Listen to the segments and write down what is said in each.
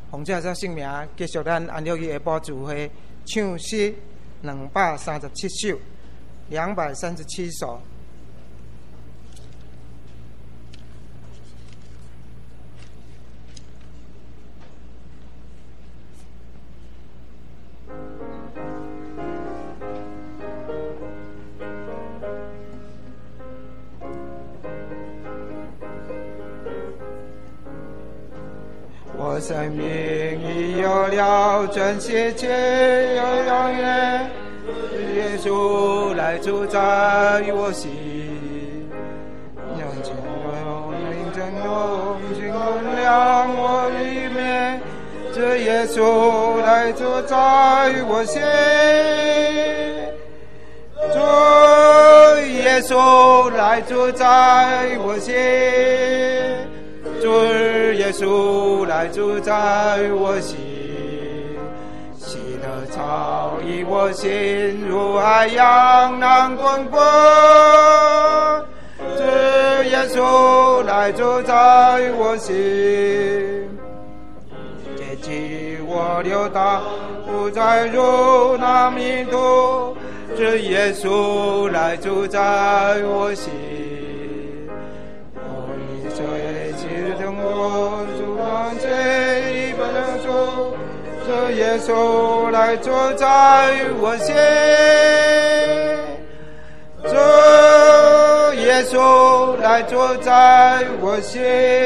奉这只圣名，继续咱安乐下晡聚会，唱诗237首，237首。我生命已有了真世界有永远，耶稣来主宰我心，用尽用灵真用尽能量我里面，这耶稣来主宰我心，主耶稣来主宰我心。主耶稣来主宰我心，喜乐早已我心如海洋浪滚滚。主耶稣来主宰我心，接济我流淌不再如那迷途。主耶稣来主宰我心。这耶稣来主宰我心，这耶稣来主宰我心，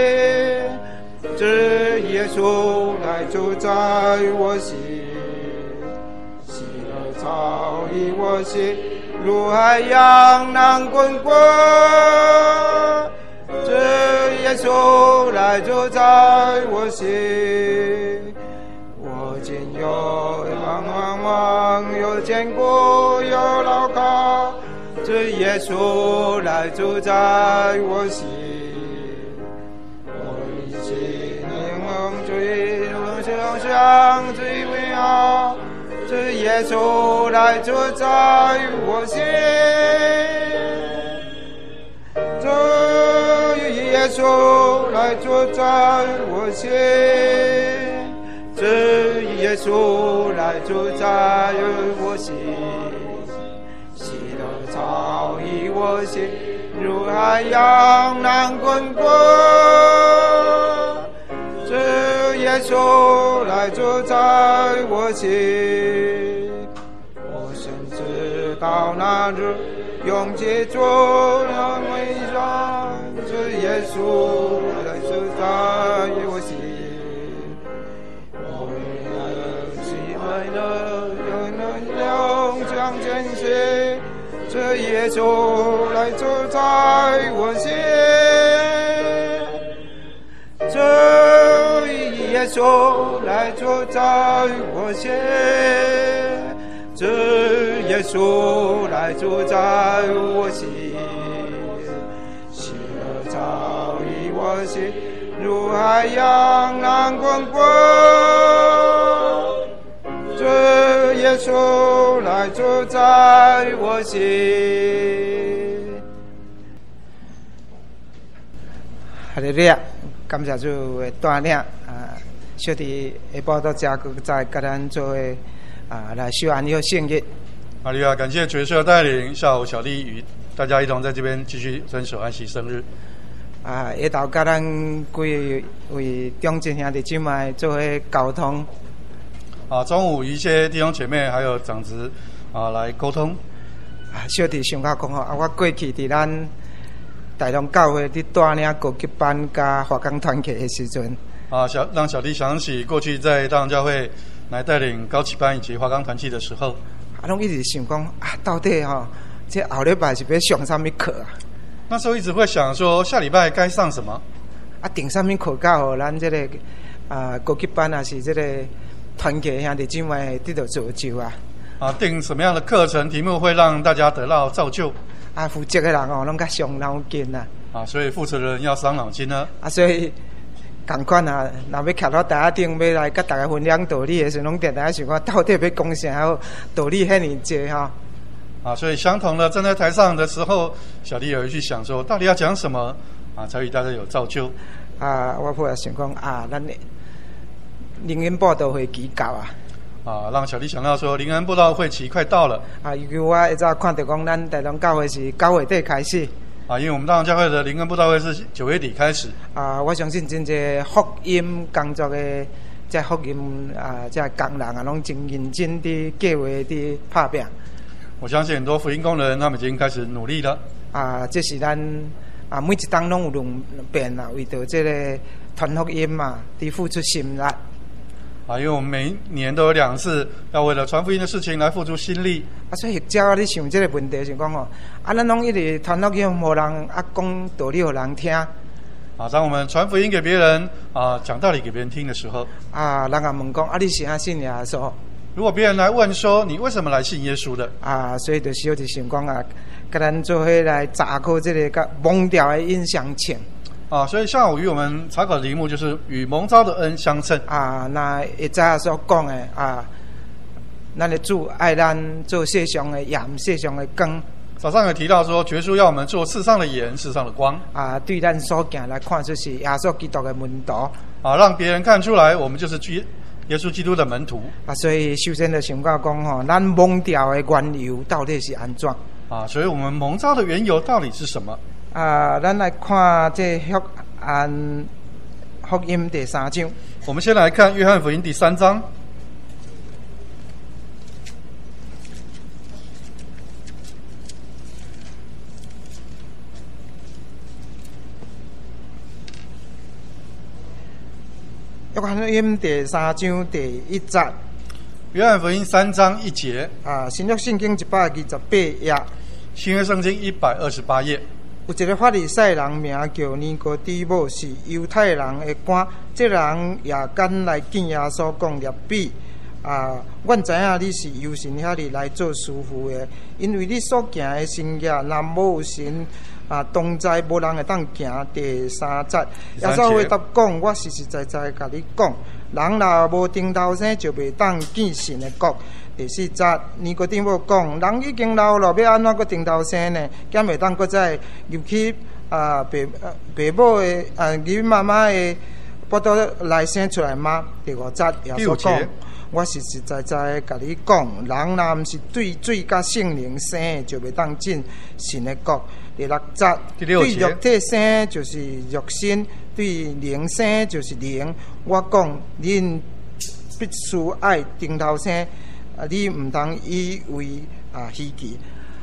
这耶稣来主宰我心，喜乐早已我心如海洋浪滚滚。这耶稣来主宰我心，我今有茫有坚固有牢靠。这耶稣来主宰我心，我一心灵追向最美好。这耶稣来主宰我心，耶稣来主宰我心，这耶稣来主宰我心，喜乐早已我心如海洋浪滚滚。这耶稣来主宰我心，我深知到那日永记住那美上。这耶稣来主宰我心，我为了有能量将真实。这耶稣来主宰我心，这耶稣来主宰我心，这耶稣来主宰我心。早已我心如海洋浪滚滚。这耶稣来主宰我心。哈利路亚！感谢主的带领小弟下晡到家再跟咱做来修安乐圣日。 哈利路亚！感谢角色带领，下午小弟与大家一同在这边继续遵守安息生日。 下昼甲咱几位中正兄弟姐妹做伙沟通。 中午一些弟兄姐妹还有长子来沟通。 小弟想到讲我过去伫咱台中教会伫带领高级班甲华冈团契的时阵， 让小弟想起过去在大同教会来带领高级班以及华冈团契的时候， 拢一直想讲到底这后礼拜是要上什么课啊？ 那时候一直会想说下礼拜该上什么定什么课教咱这个高级班是这个团契兄弟姊妹得到造就定什么样的课程题目会让大家得到造就负责的人拢较伤脑筋所以负责的人要伤脑筋呢所以同款若要徛到台仔顶要来甲大家分享道理的时候，拢定定想讲到底要讲啥好道理遐尼济所以相同的站在台上的时候，小弟有去想说，到底要讲什么才与大家有造就我后来想讲灵恩报道会期到啊！ 让小弟想到说，灵恩布道会期快到了尤其我一早看到讲，咱台东教会是9月底开始因为我们大同教会的灵恩布道会是9月底开始我相信真侪福音工作的这福音这工人拢真认真地计划地拍拼。 我相信很多福音工人他们已经开始努力了这是咱每一档拢有两遍为着这个传福音地付出心力因为我们每年都有2次要为了传福音的事情来付出心力所以照你想这个问题是讲咱拢一直传福音，无人讲道理给人听当我们传福音给别人讲道理给别人听的时候人问讲你是信耶稣？ 如果别人来问说你为什么来信耶稣的所以就需要就想讲跟咱做伙来查考这个甲蒙召的恩相称所以下午与我们查考的题目就是与蒙召的恩相称那一早所讲的咱的主爱咱做世上的盐，世上的光。 早上有提到说，耶稣要我们做世上的盐，世上的光对咱所行来看出是耶稣基督的门徒让别人看出来我们就是耶稣基督的门徒所以首先就想到讲咱蒙召的缘由到底是安怎所以我们蒙召的缘由到底是什么咱来看这福音第3章。 我们先来看约翰福音第3章。 约翰福音第3章第1节。 约翰福音3章1节新约圣经128页。 新约圣经128页。 有一个法利赛人名叫尼哥底母，是犹太人的官。这人也敢来见耶稣，讲rab比阮知影你是由神遐里来做师傅的，因为你所行的生业，若无神同在，无人会当行。第3节，耶稣回答讲：我实实在在甲你讲，人若无顶头生，就袂当见神的国。第4节，尼哥底母讲：人已经老了，要安怎个顶头生呢？敢袂当搁再入去爸母的入妈妈的腹肚来生出来吗？第5节，耶稣讲：我实实在在甲你讲，人若毋是对水甲圣灵生，就袂当进神的国。第6节，对肉体生就是肉身，对灵生就是灵。我讲，恁必须爱顶头生。你唔通以为稀奇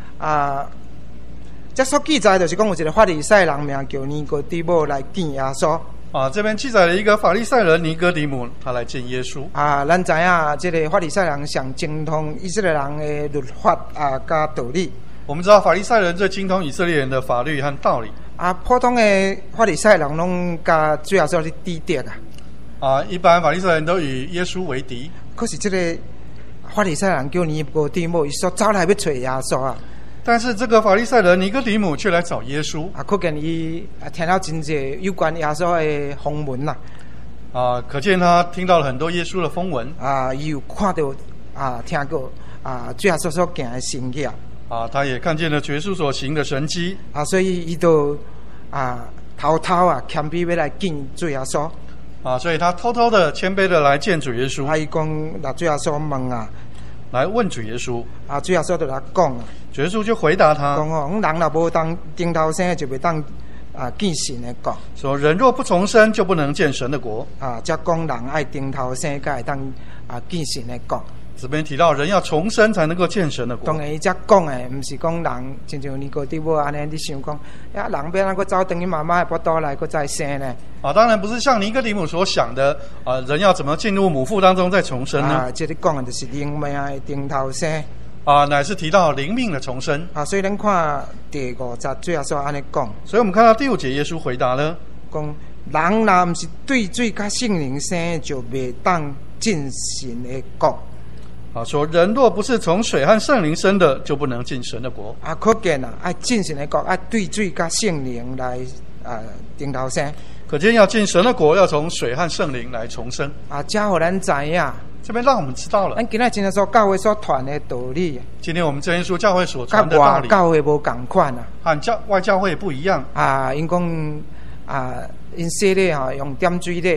这所记载就是讲有一个法利赛人名叫尼哥底母来见耶稣这边记载了一个法利赛人尼哥底母，他来见耶稣咱知影这个法利赛人上精通以色列人的律法甲道理。 我们知道法利赛人最精通以色列人的法律和道理普通的法利赛人拢甲主耶稣是敌对一般法利赛人都与耶稣为敌。 可是这个法利赛人叫尼哥底母，伊说走来要找耶稣但是这个法利赛人尼哥底母却来找耶稣可见伊听到真侪有关耶稣的风闻可见他听到了很多耶稣的风闻伊有看到听过主耶稣所行的神迹他也看见了耶稣所行的神迹所以伊就偷偷谦卑要来见主耶稣所以他偷偷的谦卑的来见主耶稣伊讲主耶稣问来问主耶稣主耶稣就来讲主耶稣就回答他讲人若无当顶头生，就袂当见神的国。 说人若不重生，就不能见神的国则讲人爱顶头生，才会当见神的国。 这边提到人要重生才能够见神的国。 当然，伊才讲的不是讲人，亲像尼哥底母安尼，你想讲，人要哪个走等于妈妈的腹肚来，个再生呢？ 当然不是像尼哥底母所想的人要怎么进入母腹当中再重生呢？ 这里讲的就是灵命的顶头生乃是提到灵命的重生所以咱看第5节，主耶稣安尼讲。 所以我们看到第5节，耶稣回答了， 讲人若不是对水甲圣灵生，就袂当进神的国。 说人若不是从水和圣灵生的，就不能进神的国可见爱进神的国，爱对水甲圣灵来顶头生。 可见要进神的国，要从水和圣灵来重生这互咱知影。 这边让我们知道了， 咱今仔真所教会所传的道理， 今天我们真耶稣教会所传的道理， 教会无同款和外教会不一样因讲因洗礼用点水礼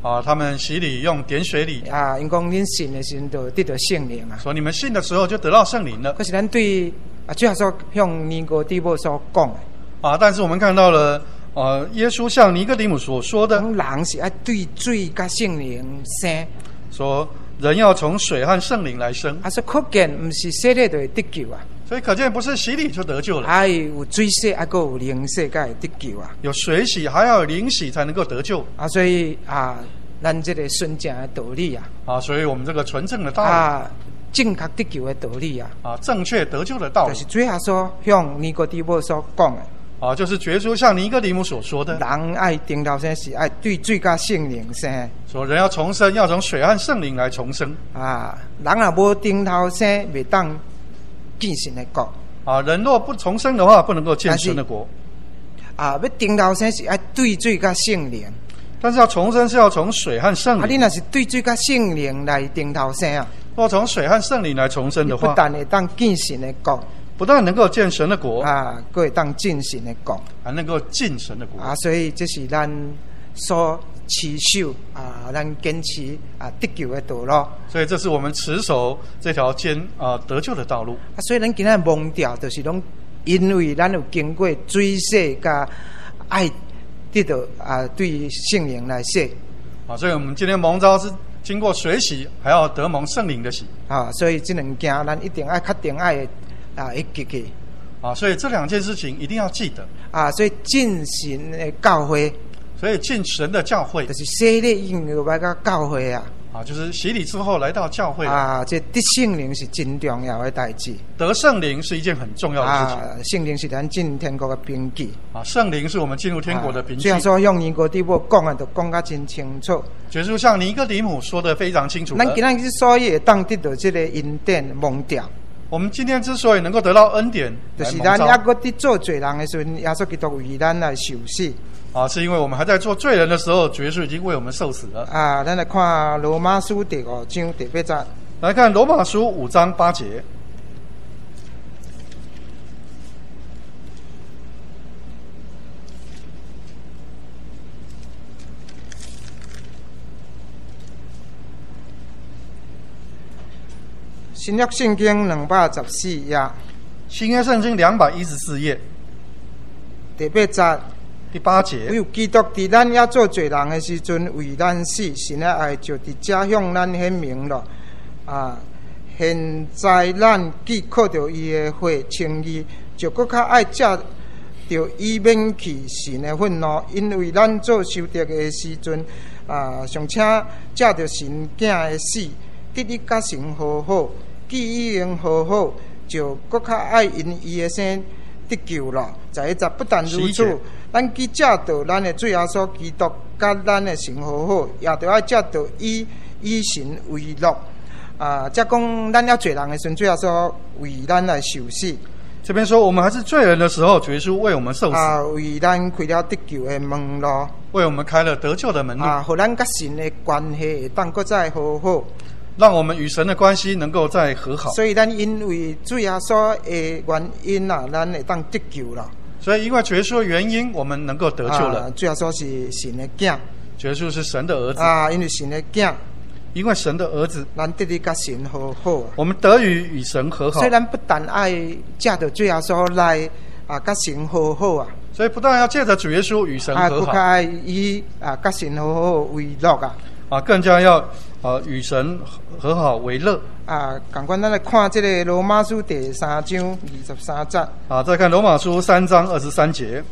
他们洗礼用点水礼啊，因讲恁信的时阵就得到圣灵啊。 说你们信的时候就得到圣灵了可是咱对主耶稣向尼哥底母所讲的但是我们看到了耶稣向尼哥底母所说的， 人是要对水甲圣灵生， 说人要从水和圣灵来生所以可见不是洗礼就会得救啊。 所以可见不是洗礼就得救了， 还有水洗，还有灵洗，才会得救啊。 有水洗还要有灵洗才能够得救所以咱这个纯正的道理所以我们这个纯正的道理正确得救的道理正确得救的道理， 就是主耶稣向尼哥底母所讲的就是耶稣向尼哥底母所说的， 人爱定头生是爱对水甲圣灵生， 说人要重生，要从水和圣灵来重生人若无定头生，袂当见神的国人若不重生的话，不能够见神的国要定头生是爱对水甲圣灵， 但是要重生是要从水和圣灵你若是对水甲圣灵来定头生若从水和圣灵来重生的话， 不但会当见神的国， 不但能够见神的国还会当进神的国， 还能够进神的国所以这是咱所持守咱坚持得救的道路。 所以这是我们持守这条得救的道路所以咱今日蒙调就是拢因为咱有经过水洗甲爱得到对圣灵来洗所以我们今天蒙召是经过水洗，还要得蒙圣灵的洗所以这两件咱一定要确定爱会记起所以这两件事情一定要记得所以进神的教会， 所以进神的教会就是洗礼以后来到教会就是洗礼之后来到教会这得圣灵是真重要的代志， 得圣灵是一件很重要的事情圣灵是咱进天国的凭据圣灵是我们进入天国的凭据。 虽然说用尼哥底母讲就讲得真清楚， 耶稣向尼哥底母说得非常清楚咱今日之所以会当得到这个恩典蒙调， 我们今天之所以能够得到恩典， 就是咱还搁伫做罪人的时候，耶稣基督为咱来受死是因为我们还在做罪人的时候，耶稣已经为我们受死了咱来看罗马书第5章第8节， 来看罗马书5章8节。 新约圣经214页， 新约圣经214页第8节。 第8节， 唯有基督伫咱还做罪人的时阵为咱死，神的爱就伫遮向咱显明了现在咱既靠着伊的血称义，就搁较爱借着伊免去神的愤怒，因为咱做仇敌的时阵尚且借着神囝的死，得以甲神和好，既已经和好，就搁较爱因伊的生得救了。在一不但如此，咱既借着咱的主耶稣基督甲咱的神和好，也着爱借着以神为乐则讲咱要罪人的时候，主耶稣为咱来受死。 这边说我们还是罪人的时候，耶稣为我们受死为咱开了得救的门路， 为我们开了得救的门路互咱甲神的关系会当搁再和好， 让我们与神的关系能够再和好。 所以咱因为主耶稣的原因咱会当得救了。 所以因为耶稣的原因，我们能够得救了。 主耶稣是神的囝， 耶稣是神的儿子因为神的囝， 因为神的儿子， 咱得以甲神和好我们得以与神和好。 所以咱不但爱借着主耶稣来甲神和好所以不但要借着主耶稣与神和好， 更爱以甲神和好为乐更加要与神和好为乐同款咱来看这个罗马书第3章23节再看罗马书3章23节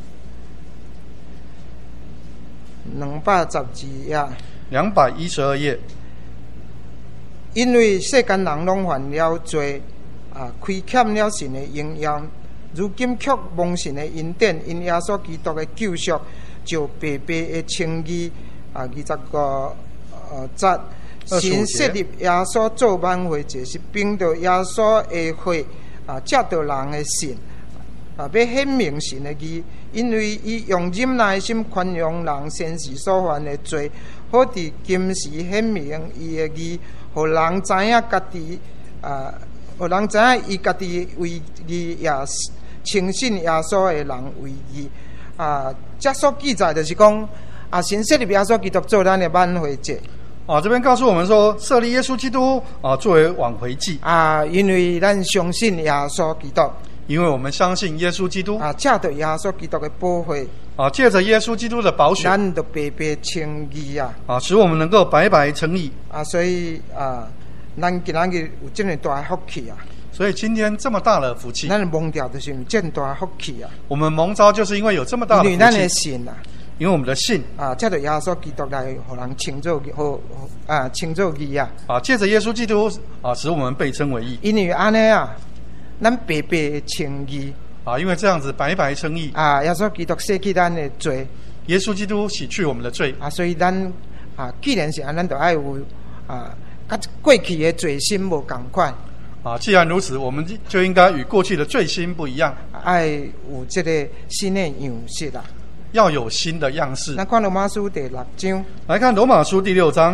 212页 212页， 因为世间人拢犯了罪亏欠了神的荣耀，如今却蒙神的恩典，因耶稣基督的救赎，就白白的称义25节。神设立耶稣做挽回祭，是凭着耶稣的血借着人的信要显明神的义，因为伊用忍耐心宽容人先时所犯的罪，好伫今时显明伊的义，互人知影家己互人知影伊家己为义，也轻信耶稣的人为义这所记载就是讲神设立耶稣基督做咱的挽回节。 这边告诉我们说，设立耶稣基督作为挽回祭因为咱相信耶稣基督， 因为我们相信耶稣基督借着耶稣基督的保护借着耶稣基督的宝血， 咱就白白称义使我们能够白白称义所以咱今日有这么大的福气所以今天这么大的福气， 咱蒙召就是有这么大的福气我们蒙召就是因为有这么大的福气， 因为咱的信因为我们的信借着耶稣基督来让人称作称作义借着耶稣基督使我们被称为义。 因为安尼咱白白称义因为这样子白白称义耶稣基督洗去咱的罪， 耶稣基督洗去我们的罪所以咱既然是咱就爱有跟过去的罪心无同款既然如此，我们就应该与过去的罪心不一样， 爱有这个新的样式要有新的样式。 咱看罗马书第6章， 来看罗马书第6章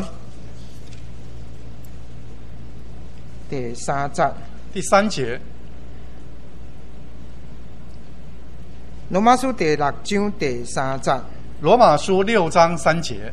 第3节。 第3节。 罗马书第6章第3节。 罗马书6章3节。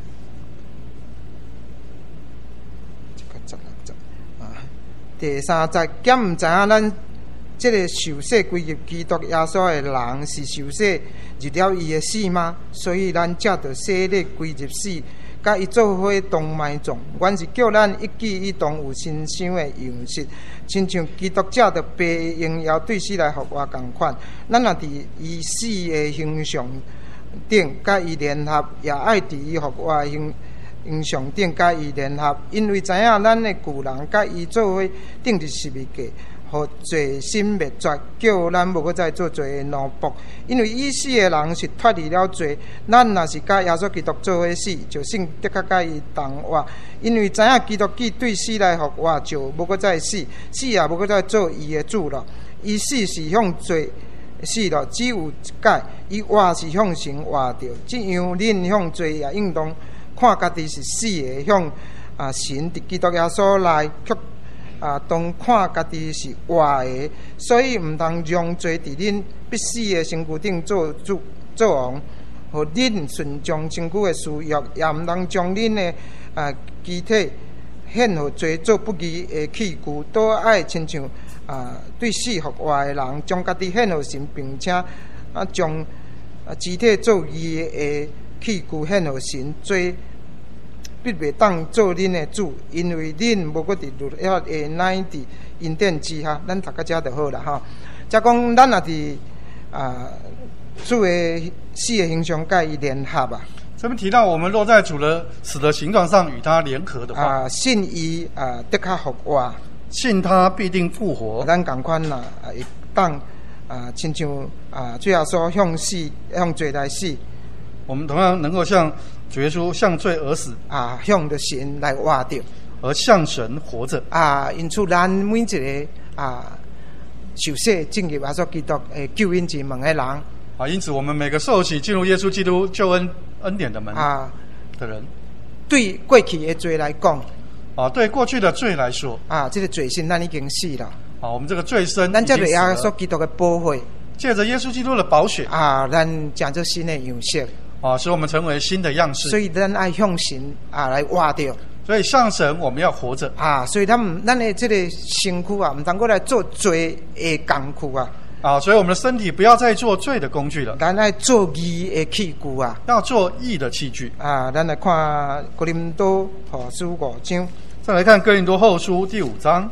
第3节，敢唔知影咱这个受洗归入基督耶稣的人是受洗入了伊的死吗？所以咱才着洗礼归入死，甲伊做伙同埋葬。原是叫咱一举一动有新生的样式，亲像基督者着被荣耀对死来复活同款。咱若伫伊死的形象顶，甲伊联合，也爱伫伊复活的形象顶甲伊联合，因为知影咱的旧人甲伊做伙顶伫十字架，互罪心灭绝，叫咱无搁再做罪的奴仆。因为已死的人是脱离了罪，咱若是甲耶稣基督做伙死，就算得较甲伊同活。因为知影基督既对死来复活，就无搁再死，死也无搁再做伊的主了。伊死是向罪死了，只有一解；伊活是向神活着。这样，恁向罪也应当看家己是死的，向神伫基督耶稣内，却当看家己是活的。所以毋通让罪伫恁必死的身躯顶做主做王，互恁顺从身躯的私欲，也毋通将恁的机体献互罪做不义的器具，都爱亲像对死复活的人，将家己献互神，并且将肢体做义的器具献互神，必袂当做恁的主，因为恁无搁伫律法的乃伫恩典之下。咱读到遮就好啦则讲咱也伫主的死的形象甲伊联合这边提到，我们若在主的死的形状上与他联合的话， 信伊得较复活， 信他必定复活。 咱共款会当亲像主耶稣向死向罪来死， 我们同样能够像主耶稣向罪而死向着神来活着， 而向神活着因此咱每一个受洗进入耶稣基督救恩之门的人因此我们每个受洗进入耶稣基督救恩典的门的人， 对过去的罪来讲对过去的罪来说这个罪性咱已经死了我们这个罪身咱借着耶稣基督的保护， 借着耶稣基督的宝血咱成做新的样式使我们成为新的样式。 所以咱爱向神来活着， 所以向神我们要活着所以咱的这个身躯毋通过来做罪的工具所以我们的身体不要再做罪的工具了， 咱爱做义的器具要做义的器具咱来看哥林多后书5章， 再来看哥林多后书第5章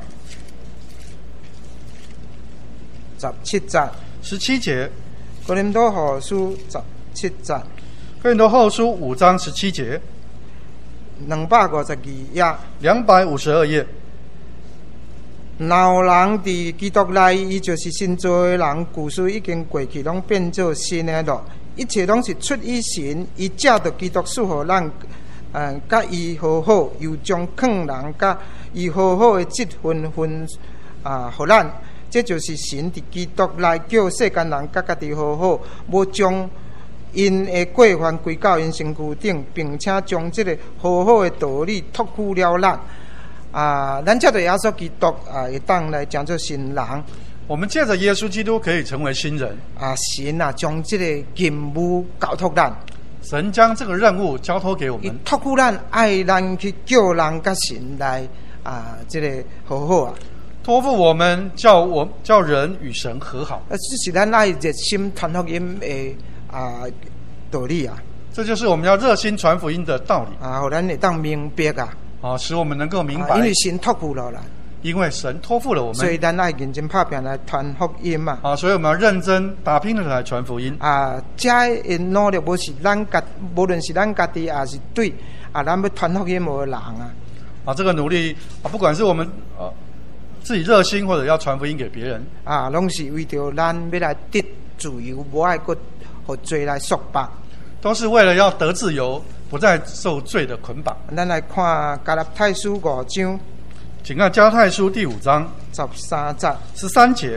17节。 哥林多后书17节， 哥林多后书5章17节 252页 ，252页。 若有人伫基督内，伊就是新造的人，旧事已经过去，拢变做新的了。一切拢是出于神，伊借着基督赐予咱，甲伊和好，又将劝人甲伊和好的职分互咱。这就是神伫基督内叫世间人甲家己和好，无将因的过犯归到因身躯顶，并且将这个和好的道理托付了咱。咱借着耶稣基督会当来讲做新人。 我们借着耶稣基督可以成为新人神将这个任务交托咱。 神将这个任务交托给我伊们， 托付咱爱咱去叫人甲神来这个和好啊。 托付我们叫人与神和好。 这是咱爱热心传福音的道理啊。 这就是我们要热心传福音的道理互咱会当明白啊。 使我们能够明白， 因为神托付了啦， 因为神托付了我们， 所以咱爱认真拍拼来传福音嘛。 所以我们要认真打拼的来传福音这的努力无论是咱家己，也是对咱要传福音的人这个努力不管是我们自己热心，或者要传福音给别人拢是为着咱要来得自由，无爱搁互罪来束缚， 都是为了要得自由，不再受罪的捆绑。 咱来看加拉太书5章， 请看加拉太书第5章13节。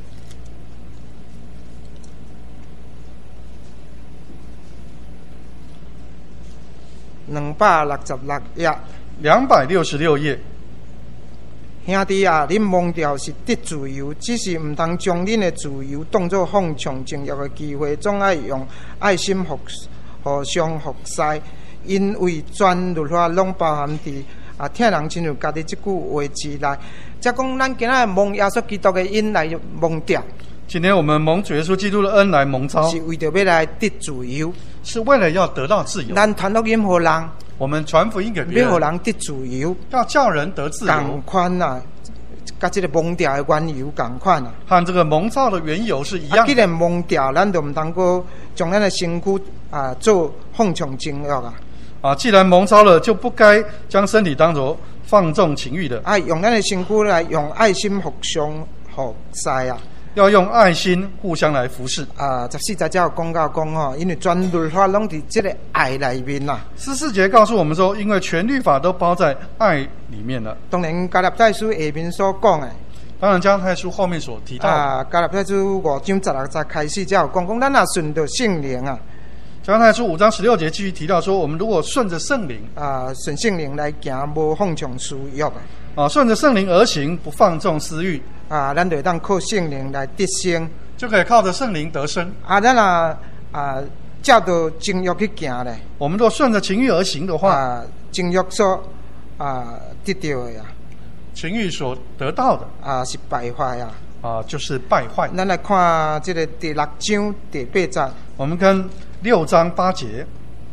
266页 ，266页。 兄弟啊，恁蒙召是得自由，只是唔通将恁的自由当作放纵情欲的机会，总爱用爱心互相服侍，因为全律法拢包含伫听人亲像家己这句话之内。则讲咱今仔蒙耶稣基督的恩来蒙召。 今天我们蒙主耶稣基督的恩来蒙召， 是为着要来得自由， 是为了要得到自由。 咱传福音互人， 我们传福音给别人， 要互人得自由， 要叫人得自由。 同款甲这个蒙召的缘由同款和这个蒙召的缘由是一样的。 既然蒙召，咱就唔通过将咱的身躯做放纵情欲既然蒙召了，就不该将身体当作放纵情欲的。 用咱的身躯来用爱心互相服侍要用爱心互相来服侍。 14节有讲到讲因为全律法拢伫这个爱里面 14节告诉我们说，因为全律法都包在爱里面了。 当然，加拉太书下面所讲的， 当然加拉太书后面所提到的， 加拉太书5章16节开始才有讲咱若顺着圣灵加拉太书5章16节继续提到说，我们如果顺着圣灵顺圣灵来行，无放纵私欲顺着圣灵而行，不放纵私欲咱就会当靠圣灵来得生， 就可以靠着圣灵得生咱照着情欲去行咧， 我们若顺着情欲而行的话情欲所得到的情欲所得到的是败坏就是败坏。 咱来看这个第6章第8节， 我们看6章8节，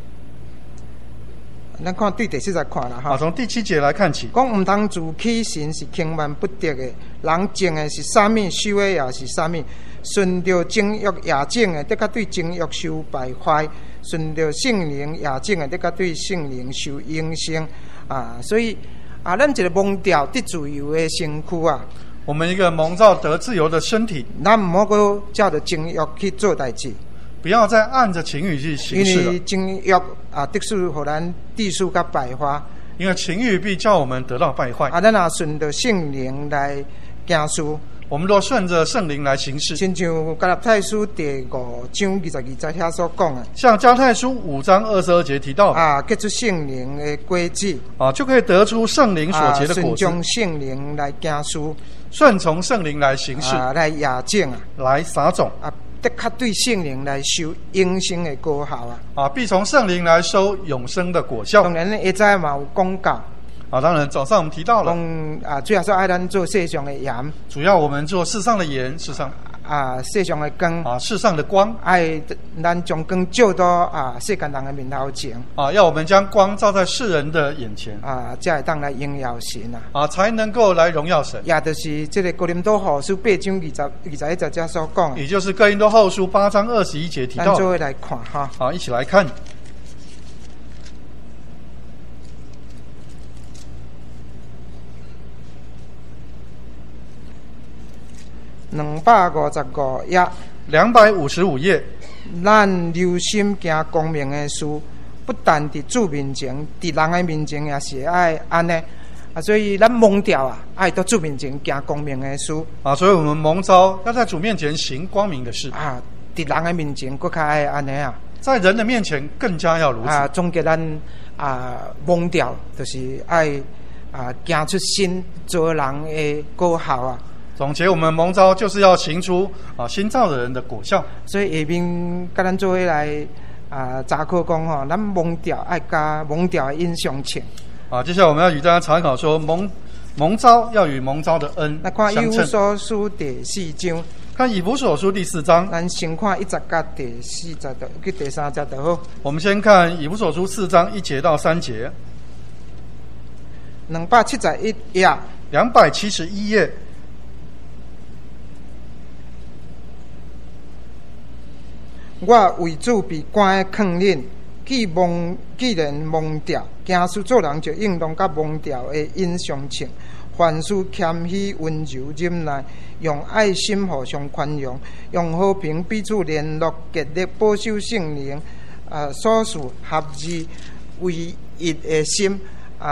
咱看对第4节看啦从第7节来看起， 讲唔通自欺，神是轻慢不得的，人种的是啥物，收的也是啥物。顺着情欲野种的，得甲对情欲受败坏；顺着圣灵野种的，得甲对圣灵受永生所以咱一个蒙召得自由的身躯我们一个蒙召得自由的身体， 咱唔好搁照着情欲去做代志， 不要再按着情欲去行事了。 因为情欲得使互咱地数甲败坏， 因为情欲必叫我们得到败坏咱顺着圣灵来行事。 我们若顺着圣灵来行事， 亲像加拉太书第5章22节遐所讲的， 像加拉太书5章22节提到结出圣灵的果子就可以得出圣灵所结的果子。 顺从圣灵来行事， 顺从圣灵来行事， 来野种来撒种得较对圣灵来收永生的果效必从圣灵来收永生的果效。 当然呢，下早嘛有讲到当然早上我们提到了主要是爱咱做世上的盐， 主要我们做世上的盐，世上世上的光世上的光， 爱咱将光照到世间人的面头前要我们将光照在世人的眼前才会当来荣耀神才能够来荣耀神。 也就是这个哥林多后书8章21节所讲， 也就是哥林多后书8章21节提到的。 咱做来看一起来看。 255页 ，255页。 咱留心行光明的事，不但伫主面前，伫人的面前也是爱安尼所以咱蒙召爱到主面前行光明的事所以我们蒙召要在主面前行光明的事伫人的面前更加爱安尼在人的面前更加要如此总结咱蒙召就是爱行出新做人的果效总结我们蒙召就是要行出新造的人的果效。 所以下面跟咱做伙来查考讲吼，咱蒙召爱加蒙召的恩相称。 接下来我们要与大家参考说蒙召要与蒙召的恩那看相称。 以弗所书第4章， 看以弗所书第4章， 咱先看1节到第40节去第3节就好。 我们先看以弗所书4章1节到3节 271页。 271页。 我为主被关的坑恁，既然蒙召，行事做人就应当甲蒙召的恩相称。凡事谦虚、温柔、忍耐，用爱心互相宽容，用和平彼此联络，竭力保守圣灵所事合而为一的心。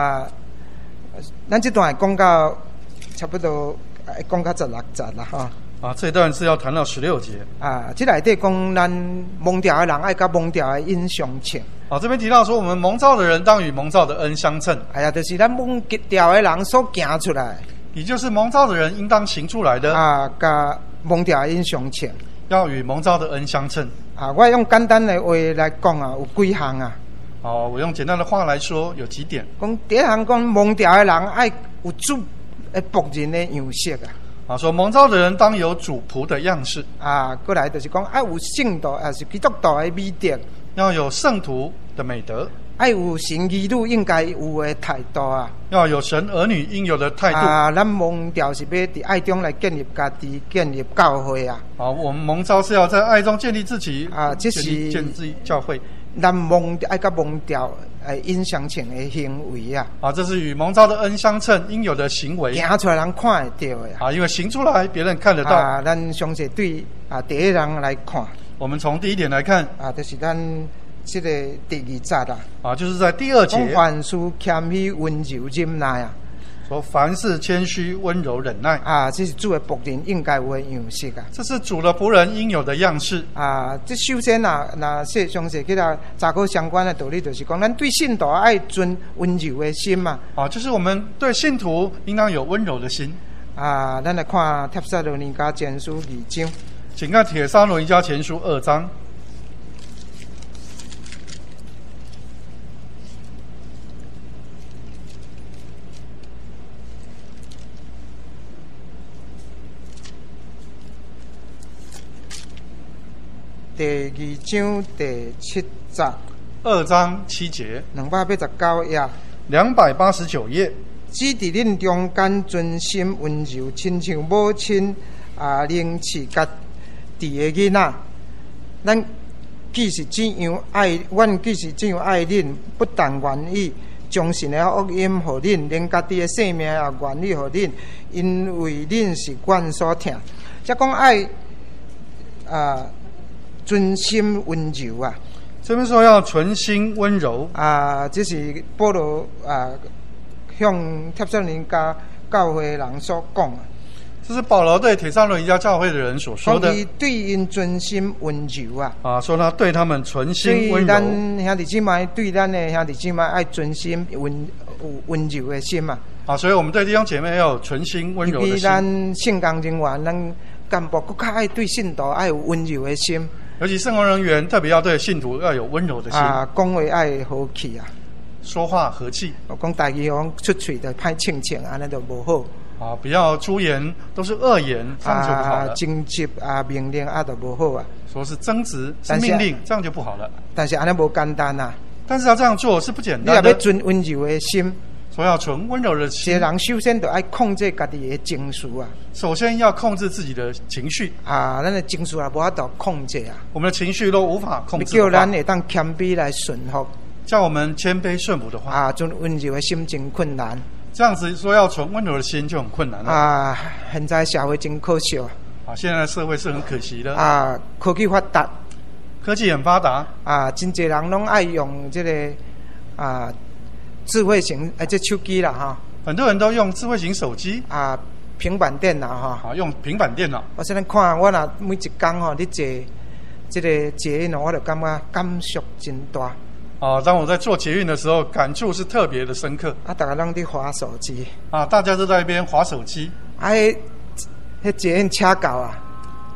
咱这段讲到差不多讲到16节啦，哈。 这段是要谈到16节。 这内底讲咱蒙召的人爱甲蒙召的恩相称。 这边提到说，我们蒙召的人当与蒙召的恩相称。 就是咱蒙召的人所行出来， 也就是蒙召的人应当行出来的。 甲蒙召的恩相称， 要与蒙召的恩相称。 我用简单的话来讲有几项我用简单的话来说，有几点。 讲第一项讲蒙召的人爱有主的仆人的样式说蒙召的人当有主仆的样式。 过来就是讲爱有圣道，是基督徒的美德， 要有圣徒的美德， 爱有神儿女应该有的态度要有神儿女应有的态度。 咱蒙召是要伫爱中来建立家己，建立教会我们蒙召是要在爱中建立自己这是建立教会。 咱爱甲蒙召恩相称的行为这是与蒙召的恩相称应有的行为， 行出来人看得到的因为行出来别人看得到。 咱详细对第一人来看。 我们从第一点来看就是咱这个第2节就是在第2节， 凡事谦虚、温柔、忍耐说凡事谦虚、温柔、忍耐这是主的仆人应该有的样式这是主的仆人应有的样式这首先那详细去查考相关的道理，就是讲咱对信徒爱存温柔的心就是我们对信徒应当有温柔的心咱来看帖撒罗尼迦前书2章， 请看帖撒罗尼迦前书2章。 第2章第7节 ，2章7节 ，289页 ，289页。 只伫恁中间存心温柔，亲像母亲能饲家己的囡仔。咱既是这样爱，阮既是这样爱恁，不但愿意将神的福音互恁，连家己的性命也愿意互恁，因为恁是阮所疼。即讲爱存心温柔这边说要存心温柔这是保罗向帖撒罗尼迦教会的人所讲这是保罗对帖撒罗尼迦教会的人所说的。 他对因存心温柔说他对他们存心温柔。 所以咱兄弟姊妹对咱的兄弟姊妹爱存心温柔的心所以我们对弟兄姐妹要有存心温柔的心。 咱圣工人员，咱干部更较爱对信徒爱有温柔的心。 尤其圣工人员特别要对信徒要有温柔的心讲话爱和气说话和气。 讲大家讲出嘴的歹清清，安尼就无好不要出言都是恶言，这样就不好了。 争执命令就无好说是争执是命令，这样就不好了。 但是安尼无简单但是要这样做是不简单的。 你要存温柔的心， 说要存温柔的心。 一个人首先就要控制家己的情绪首先要控制自己的情绪咱的情绪也无法度控制我们的情绪都无法控制叫咱会当谦卑来顺服， 叫我们谦卑顺服的话存温柔的心真困难。 这样子说要存温柔的心就很困难了现在社会真可笑现在的社会是很可惜的科技发达， 科技很发达真侪人拢爱用这个智慧型这手机啦很多人都用智慧型手机平板电脑用平板电脑。 我现在看我若每一天你坐这个捷运我就感觉感触真大当我在做捷运的时候，感触是特别的深刻大家拢在滑手机大家都在一边滑手机迄捷运车搞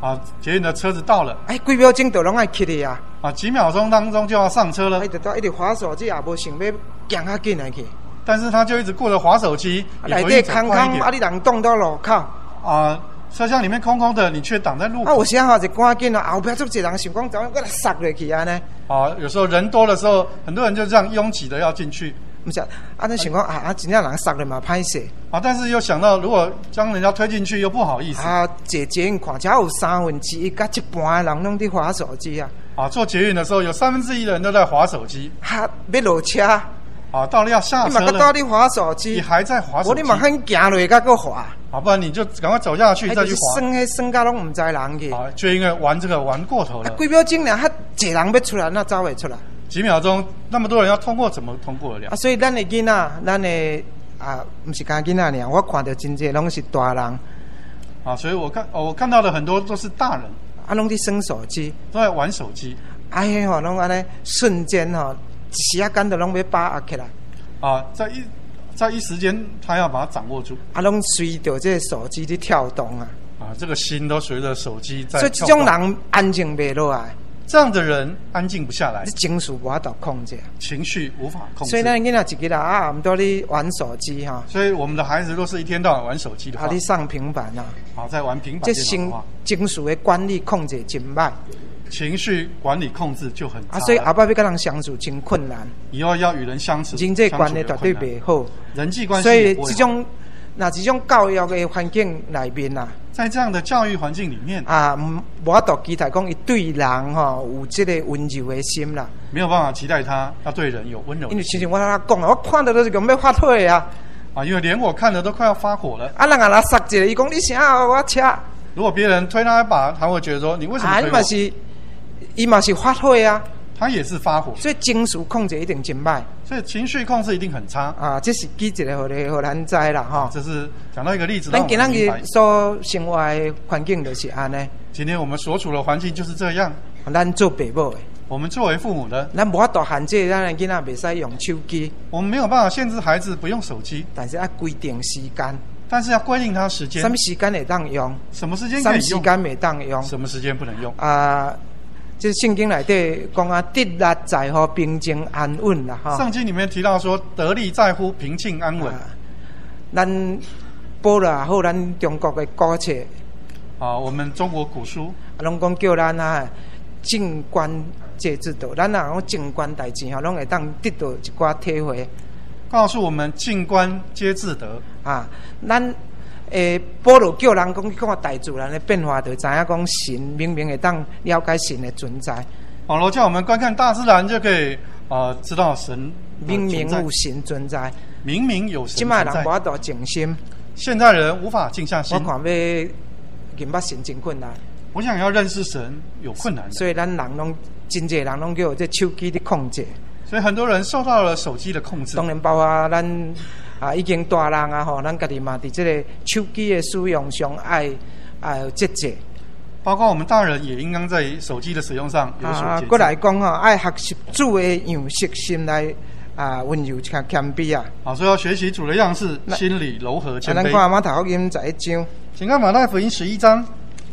啊，捷运的车子到了， 几秒钟就拢爱起去啊！ 几秒钟当中就要上车了， 一直滑手机也无想要行较紧来去。 但是他就一直顾着滑手机， 内底空空，你人挡到路口。 车厢里面空空的，你却挡在路口。 有时候就赶紧后壁足侪人想讲，怎么给他塞落去啊呢？ 有时候人多的时候，很多人就这样拥挤的要进去。 不是，那想讲真正人塞了嘛歹势。 但是又想到，如果将人家推进去，又不好意思。 坐捷运看，只有1/3甲一半的人拢在滑手机啊。 坐捷运的时候，有1/3的人都在滑手机。 要落车。 到了要下车了。 你嘛到底滑手机？ 你还在滑手机？ 你嘛肯行落甲个滑？ 不然你就赶快走下去再去滑。 算到拢唔知人去。 就因为玩这个玩过头了。 几秒钟呢？一人要出来，那走会出来？ 几秒钟，那么多人要通过，怎么通过得了？ 所以咱的囡仔，咱的不是干囡仔尔，我看到真济拢是大人。 所以我看到的很多都是大人。 拢在耍手机， 都在玩手机。 拢安尼瞬间一时间就拢要把握起来。 在一时间，他要把它掌握住。 拢随着这手机在跳动啊。 这个心都随着手机在跳动。 所以这种人安静不落来。 这样的人安静不下来， 情绪无法度控制， 情绪无法控制。 所以咱囡仔一个人唔多哩玩手机所以我们的孩子若是一天到晚玩手机的话， 你上平板在玩平板这情绪的管理控制真歹。 情绪管理控制就很差所以后摆要跟人相处真困难。 以后要与人相处， 人际关系绝对不好， 人际关系。 所以这种教育的环境里面在这样的教育环境里面无法度期待讲伊对人有这个温柔的心啦。 没有办法期待他要对人有温柔的心。 因为其实我讲我看到都是讲要发火啊！ 因为连我看的都快要发火了。 人来塞一个，伊讲你啥我车。 如果别人推他一把，他会觉得说你为什么推我？ 伊嘛是发火啊！ 他也是发火， 所以情绪控制一定真歹。 所以情绪控制一定很差这是举一个互咱知啦这是讲到一个例子。 咱今日所生活的环境就是安尼。 今天我们所处的环境就是这样。 咱做父母的， 我们作为父母的， 咱无法度限制咱的囡仔袂使用手机。 我们没有办法限制孩子不用手机， 但是要规定时间。 但是要规定他时间。 什么时间会当用？ 什么时间可以用？ 什么时间袂当用？ 什么时间不能用？ 这圣经内底讲得力在乎平静安稳啦圣经里面提到说，得力在乎平静安稳。 咱保罗也好，咱中国的古册我们中国古书拢讲叫咱静观戒之道，咱讲静观代志拢会当得到一寡体会。 告诉我们静观皆自得咱保罗叫人讲看大自然的变化，就知影讲神明明会当了解神的存在。 保罗叫我们观看大自然，就可以知道神明明有神存在， 明明有神存在。 现在人无法度静心， 现在人无法静下心。 我看要认捌神真困难。 我想要认识神有困难， 所以咱人拢真济人拢叫这手机的控制。 所以很多人受到了手机的控制。 当然包括咱已经大人咱家己嘛，伫这个手机的使用上有节制。 包括我们大人也应当在手机的使用上有所节制。 过来讲爱学习主的样式，心来温柔谦卑所以要学习主的样式，心里柔和谦卑。 咱看马太福音11章， 请看马太福音11章。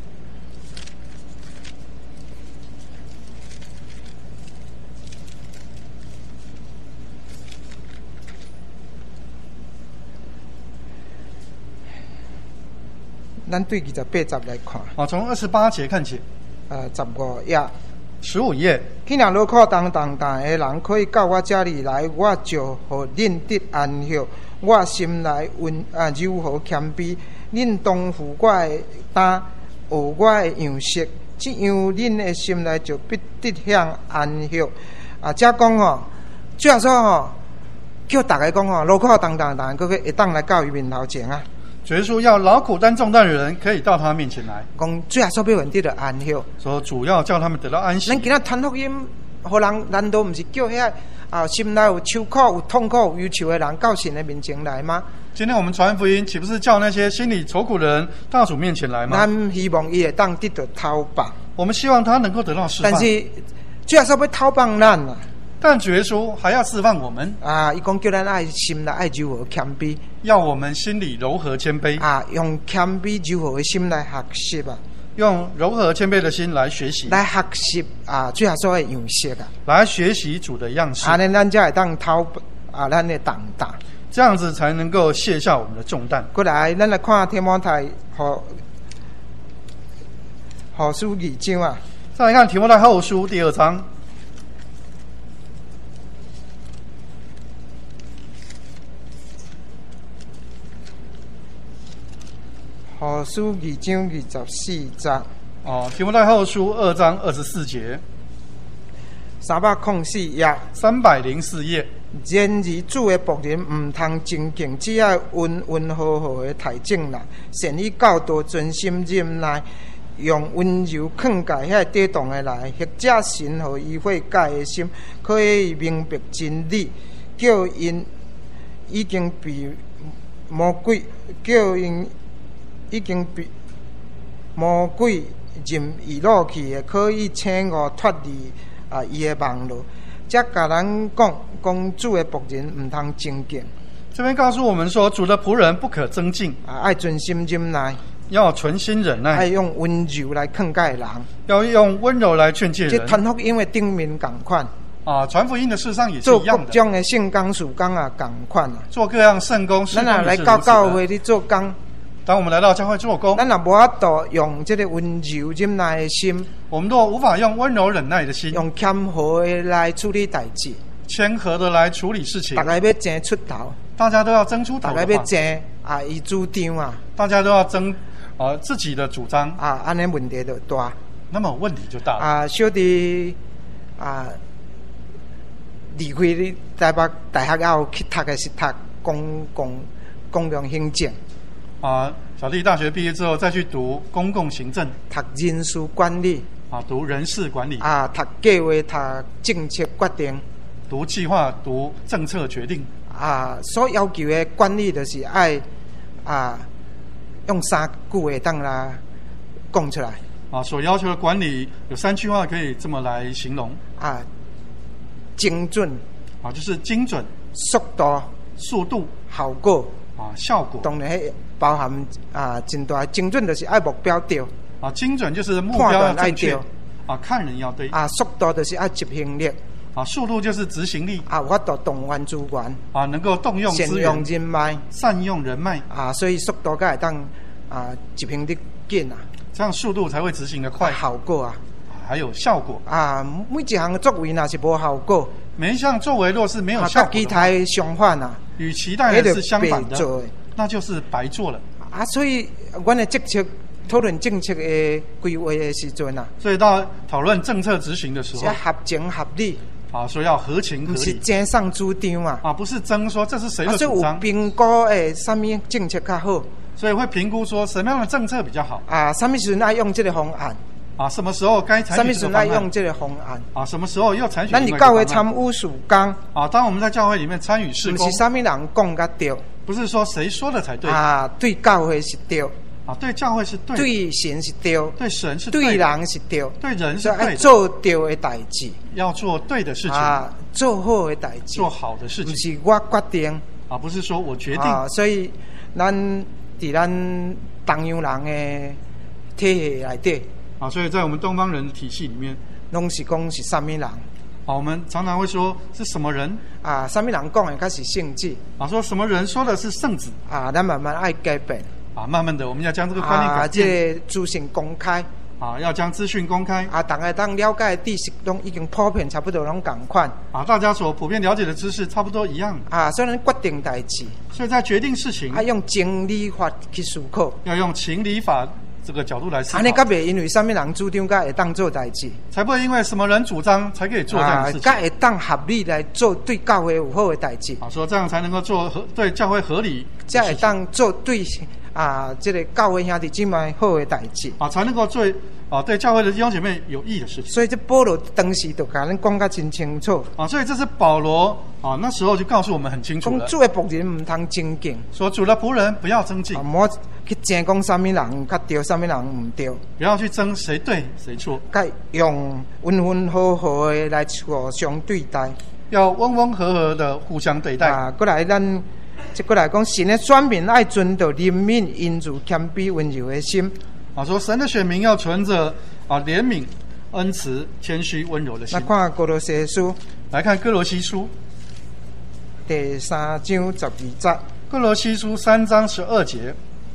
咱对28节来看。 从28节看起。 15页。 15页。 既然劳苦重担的人可以到我这里来，我就互恁得安息。我心内柔和谦卑，恁当负我的担，学我的样式，这样恁的心内就必得享安息。这讲最后说叫大家讲劳苦重担的人，佫会当来到伊面头前主耶稣要劳苦担重担的人可以到他面前来， 讲最后所要问题的安息， 说主要叫他们得到安息。 咱今仔传福音，互人难道不是叫遐心内有愁苦、有痛苦、有忧愁的人到神的面前来吗？ 今天我们传福音，岂不是叫那些心里愁苦的人到主面前来吗？ 咱希望伊会当得到讨放， 我们希望他能够得到释放。 但是最后所要讨放咱但主耶稣还要释放我们伊讲叫咱爱心内爱柔和谦卑， 要我们心里柔和谦卑用谦卑柔和的心来学习用柔和谦卑的心来学习， 来学习主耶稣的样式啊。 来学习主的样式， 安尼咱才会当讨咱的重担， 这样子才能够卸下我们的重担。 过来，咱来看提摩太后书2章啊。 再来看提摩太后书第2章。 后书2章24节。 提摩太后书2章24节。 304页。 304页。 然而主的仆人唔通尊敬，只要温温和和的提醒啦，善于教导，专心忍耐，用温柔劝诫遐跌动的来，或者神和伊会改的心，可以明白真理，叫因已经被魔鬼，叫因已经被魔鬼任意落去的，可以请我脱离伊的网络。才甲咱讲主的仆人唔通尊敬。 这边告诉我们说，主的仆人不可增进， 爱专心忍耐， 要存心忍耐， 爱用温柔来劝诫人， 要用温柔来劝诫人。 这传福音的顶面同款传福音的事上也是一样的， 做各种的圣工事工同款做各样圣工事工咱来到教会里做工。 当我们来到教会做工， 咱也无法度用这个温柔忍耐的心， 我们都无法用温柔忍耐的心， 用谦和的来处理代志， 谦和的来处理事情。 大家要争出头， 大家都要争出头， 大家要争伊主张啊， 大家都要争自己的主张安尼问题就大， 那么问题就大了。 小弟离开你台北大学后去读的是读公共行政。 小弟大学毕业之后再去读公共行政， 读人事管理， 读人事管理， 读计划，读政策决定， 读计划，读政策决定。 所要求的管理就是爱用3句话当来讲出来。 所要求的管理有3句话可以这么来形容。 精准， 就是精准，速度， 效果， 效果。 当然包含真大精准，就是爱目标对。 精准就是目标要正确，看人要对。 速度就是爱执行力， 速度就是执行力。 有法度动员资源， 能够动用资源， 善用人脉， 善用人脉。 所以速度才会当执行得紧这样速度才会执行得快。 效果还有效果每一项作为若是无效果， 每一项作为若是没有效果， 跟期待相反与期待的是相反的，那就是白做了。 所以阮的政策讨论政策的规划的时阵所以到讨论政策执行的时候， 要合情合理所以要合情合理， 不是争上主张不是争说这是谁的主张。 所以有评估什么政策较好， 所以会评估说什么样的政策比较好什么时候爱用这个方案什么时候该采取这个方案， 什么时候爱用这个方案什么时候又采取另外一个方案。 咱教会参与事工当我们在教会里面参与事工， 不是什么人讲甲对， 不是说谁说的才对对教会是对对教会是对， 对神是对， 对神是对， 对人是对， 对人是对的， 做对的代志， 要做对的事情做好的代志， 做好的事情， 不是我决定不是说我决定所以咱在咱东洋人的体系内底所以在我们东方人的体系里面， 拢是讲是什么人我们常常会说是什么人什么人讲的才是圣旨说什么人说的是圣旨咱慢慢爱改变慢慢的我们要将这个观念改变这个资讯公开要将资讯公开大家当了解的知识拢已经普遍差不多拢同款大家所普遍了解的知识差不多一样所以咱决定代志， 所以在决定事情用情理法去思考， 要用情理法这个角度来思考， 才袂因为什么人主张才会当做代志， 才不会因为什么人主张才可以做这样的事情， 才会当合理来做对教会有好的代志说这样才能够做对教会合理， 才会当做对这个教会兄弟姊妹好的代志才能够做对教会的弟兄姐妹有益的事情。 所以这保罗当时就甲咱讲得真清楚所以这是保罗那时候就告诉我们很清楚了， 主的仆人唔通争竞， 说主的仆人不要争竞， 莫去争讲什么人较对，什么人唔对， 不要去争谁对谁错， 该用温温和和的来互相对待， 要温温和和的互相对待过来过来讲，神的选民爱遵照怜悯、恩慈、谦卑、温柔的心说神的选民要存着怜悯、恩慈、谦虚、温柔的心。 那看哥罗西书， 来看哥罗西书第3章12节。 哥罗西书3章12节。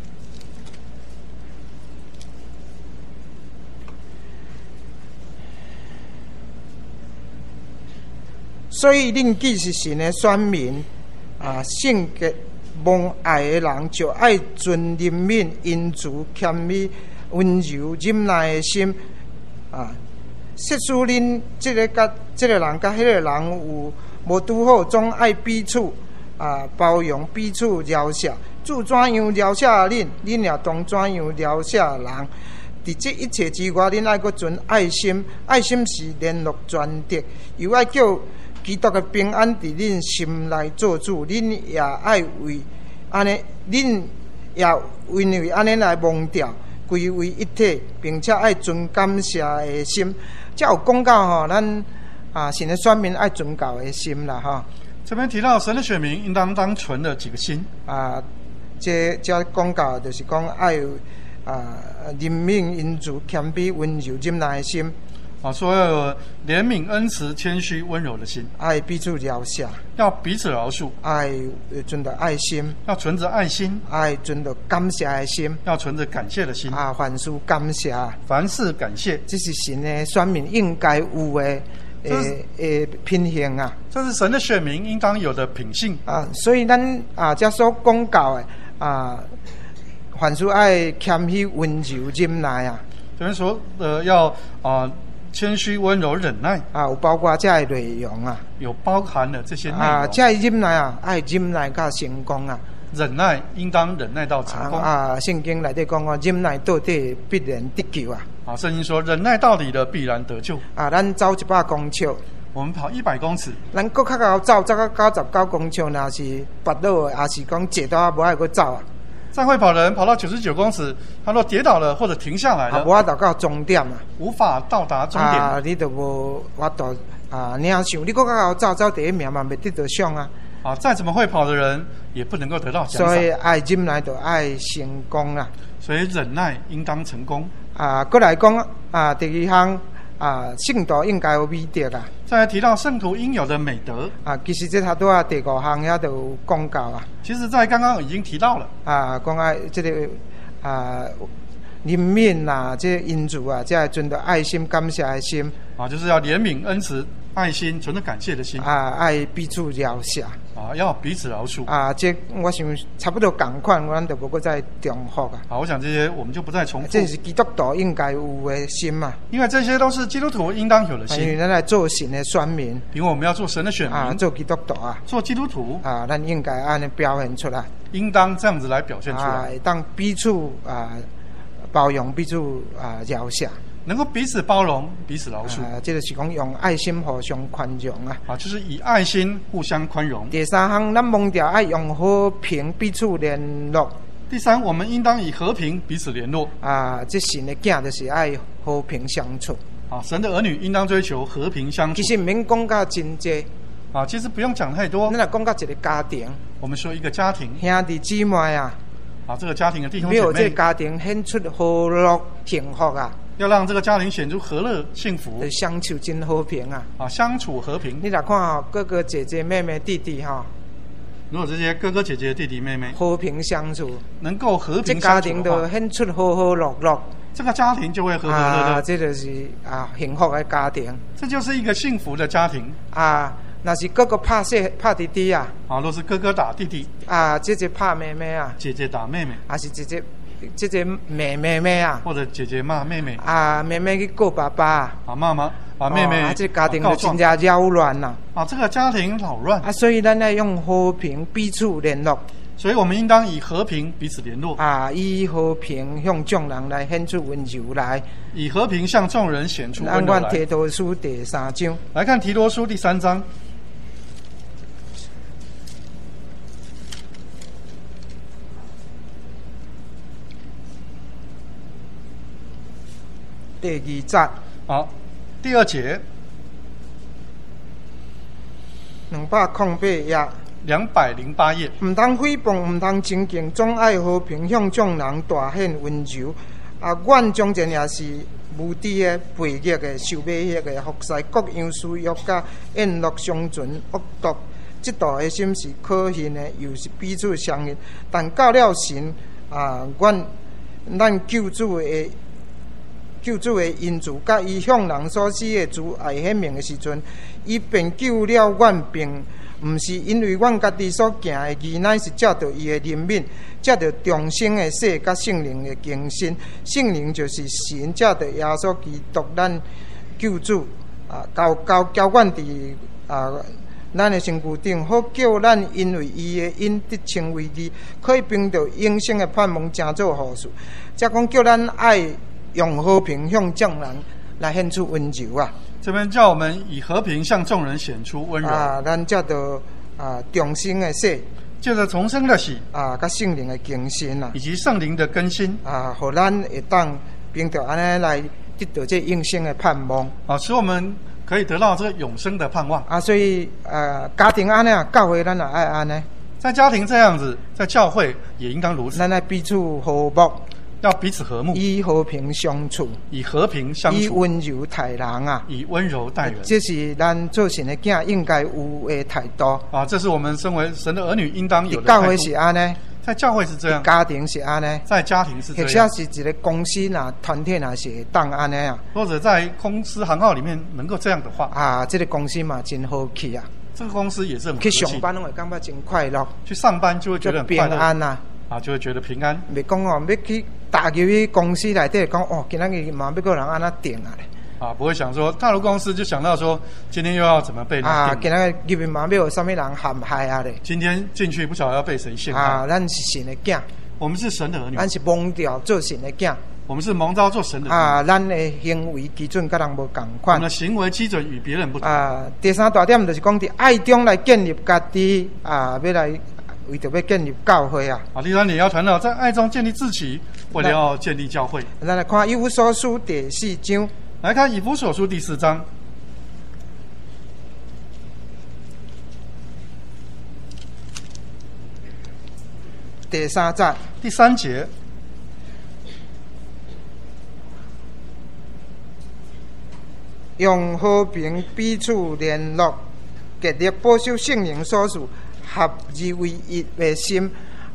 所以恁既是神的选民圣洁蒙爱的人，就爱存怜悯、恩慈、谦卑、温柔、忍耐的心设使恁这个人甲迄个人有无拄好，总爱彼此包容，彼此饶赦。主怎样饶赦恁，恁也当怎样饶赦人。伫这一切之外，恁爱阁存爱心，爱心是联络全德，又爱叫基督的平安伫恁心内做主。恁也爱为安尼，恁也因为安尼来蒙调，归为一体，并且爱存感谢的心。才有讲到咱神的选民爱存教的心啦这边提到神的选民应当存的几个心这讲到就是讲爱怜悯、恩慈、谦卑、温柔、忍耐的心说要有怜悯、恩慈、谦虚、温柔的心， 爱彼此饶赦， 要彼此饶恕， 爱存着爱心， 要存着爱心， 爱存着感谢的心， 要存着感谢的心凡事感谢， 凡事感谢， 这是神的选民应该有的品性这是神的选民应当有的品性所以咱这所讲到的凡事爱谦虚、温柔、忍耐这边说要谦虚、温柔、忍耐有包括这的内容有包含了这些内容这的忍耐爱忍耐到成功忍耐应当忍耐到成功圣经内底讲忍耐到底必然得救圣经说忍耐到底的必然得救咱走100公尺， 我们跑100公尺， 咱搁较高走到99公尺，若是跌倒的，也是讲坐到无爱搁走再会跑的人跑到99公尺，他若跌倒了或者停下来了， 无法到终点无法到达终点你就无法度领赏。你搁较高走第一名嘛，未得到奖再怎么会跑的人也不能够得到奖赏。 所以爱忍耐就爱成功所以忍耐应当成功搁来讲第2项圣徒应该有美德再来提到圣徒应有的美德其实这他都第5项也都有讲到其实在刚刚已经提到了讲这个怜悯这恩慈这存着爱心、感谢的心就是要怜悯、恩慈、爱心，存着感谢的心爱彼此饶赦要彼此饶恕这我想差不多同款，咱就无再重复我想这些我们就不再重复。 这是基督徒应该有的心因为这些都是基督徒应当有的心。 因为咱来做神的选民， 因为我们要做神的选民做基督徒做基督徒咱应该按呢表现出来， 应当这样子来表现出来当彼此包容，彼此饶赦， 能够彼此包容、彼此饶恕这就是讲用爱心互相宽容就是以爱心互相宽容。 第3项，咱蒙调爱用和平彼此联络。 第3，我们应当以和平彼此联络这神的囝就是爱和平相处神的儿女应当追求和平相处。 其实免讲到真济其实不用讲太多。 咱来讲到一个家庭， 我们说一个家庭， 兄弟姊妹这个家庭的弟兄姐妹， 要这个家庭显出和乐幸福要让这个家庭显出和乐幸福， 相处真和平相处和平。 你来看哥哥姐姐、妹妹弟弟如果这些哥哥姐姐、弟弟妹妹和平相处， 能够和平相处的话， 这家庭就显出和和乐乐， 这个家庭就会和和乐乐这就是幸福的家庭， 这就是一个幸福的家庭若是哥哥拍弟弟若是哥哥打弟弟姐姐拍妹妹姐姐打妹妹是姐姐骂妹妹或者姐姐骂妹妹妹妹去告爸爸妈妈把妹妹这家庭就真正扰乱这个家庭扰乱所以咱要用和平彼此联络， 所以我们应当以和平彼此联络以和平向众人来显出温柔来， 以和平向众人显出温柔来。 按提多书第3章， 来看提多书第3章第2节第2节 208页 208页， 唔通诽谤，唔通争竞，总爱和平向众人大显温柔， 阮从前也是无知的、悖逆的、受美逆的，服侍各样私欲，甲宴乐相存、恶毒。这道的心是可恨的，又是彼此相恨。但到了神咱救主的因主，甲伊向人所施的主爱显明的时阵，伊便救了阮，并毋是因为阮家己所行的义，乃是借着伊的怜悯，借着重生的洗，甲圣灵的更新。圣灵就是神借着耶稣基督咱救主交阮伫咱的身躯顶，好叫咱因为伊的因得称为义，可以凭着永生的盼望，成做好事。则讲叫咱爱用和平向众人来显出温柔啊！ 这边叫我们以和平向众人显出温柔咱叫做重生的洗， 借着重生的洗甲圣灵的更新以及圣灵的更新互咱会当凭着安尼来得到这永生的盼望使我们可以得到这个永生的盼望所以家庭安尼教会咱也爱安尼， 在家庭这样子，在教会也应当如此。 咱爱彼此和睦， 要彼此和睦， 以和平相处， 以和平相处， 以温柔待人以温柔待人。 这是咱做神的囝应该有的态度这是我们身为神的儿女应当有的态度。 教会是安尼， 在教会是这样， 家庭是安尼， 在家庭是这样， 或者是一个公司团体是会当安尼或者在公司行号里面能够这样的话这个公司嘛真好去这个公司也是很和气， 气， 去上班会感觉真快乐， 去上班就会觉得很快乐， 平安就会觉得平安。 袂讲要去打入去公司内底讲今仔日嘛要个人安那定不会想说踏入公司就想到说今天又要怎么被人定今仔日入面嘛要有啥物人陷害咧， 今天进去不晓得要被谁陷害咱是神的囝， 我们是神的儿女， 咱是蒙召做神的囝， 我们是蒙召做神的儿女咱的行为基准跟人无同款， 我们的行为基准与别人不同第三大点就是讲伫爱中来建立家己要来为着要建立教会第三点要谈到在爱中建立自己，为了要建立教会。 咱来看以弗所书第4章， 来看以弗所书第4章第3节，用和平彼此联络，竭力保守圣灵所赐合而为一的心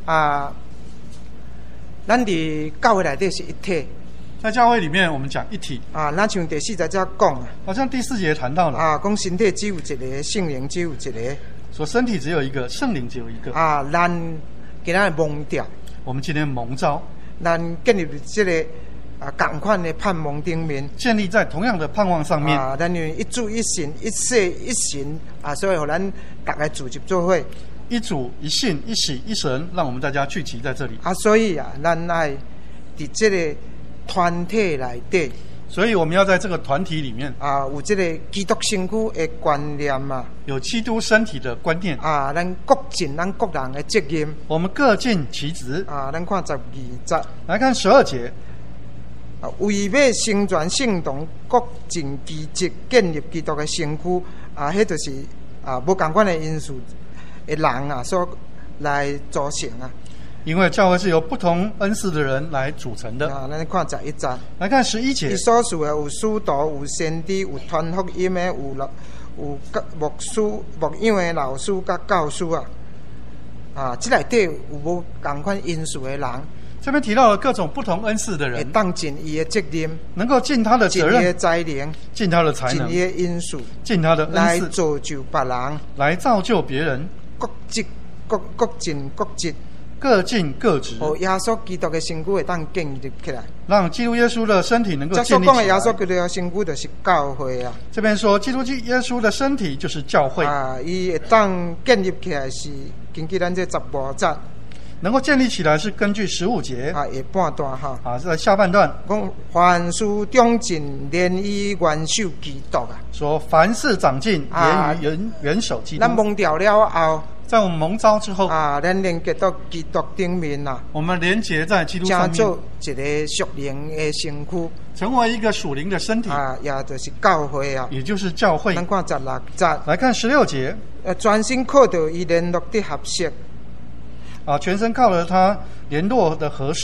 咱伫教会内底是一体， 在教会里面我们讲一体咱像第4节讲好像第4节谈到了讲身体只有一个，圣灵只有一个， 说身体只有一个，圣灵只有一个咱今仔蒙召， 我们今天蒙召， 咱建立这个同款的盼望顶面， 建立在同样的盼望上面咱因为一主一信一洗一神所以互咱大家组织做伙， 一主一信一洗一神，让我们大家聚集在这里所以咱爱伫这个团体内底， 所以我们要在这个团体里面有这个基督身躯的观念有基督身体的观念咱各尽咱各人的责任， 我们各尽其职咱看12节， 来看12节， 为要成全圣堂，各尽其职，建立基督的身躯迄就是无同款的因素的人所来组成因为教会是由不同恩赐的人来组成的咱看11节， 来看11节， 伊所属的有使徒，有先知，有传福音的，有牧师、牧养的老师甲教师这内底有无同款因素的人， 这边提到了各种不同恩赐的人， 会当尽伊的责任， 能够尽他的责任， 尽伊的才能， 尽他的才能， 尽伊的因素， 尽他的恩赐， 来造就别人， 来造就别人， 各尽各职， 各尽各职， 耶稣基督的身躯会当建立起来， 让基督耶稣的身体能够建立起来。 这所讲的耶稣基督的身躯就是教会这边说基督耶稣的身体就是教会伊会当建立起来是根据咱这15节， 能够建立起来是根据15节下半段在下半段讲凡事长进，连于元首基督说凡事长进，连于元首基督。 咱蒙召了后， 在我们蒙召之后咱连接到基督顶面我们连结在基督上面， 做一个属灵的身躯， 成为一个属灵的身体也就是教会也就是教会。 咱看16节， 来看16节， 全身靠着伊联络的合适全身靠了他联络的合适，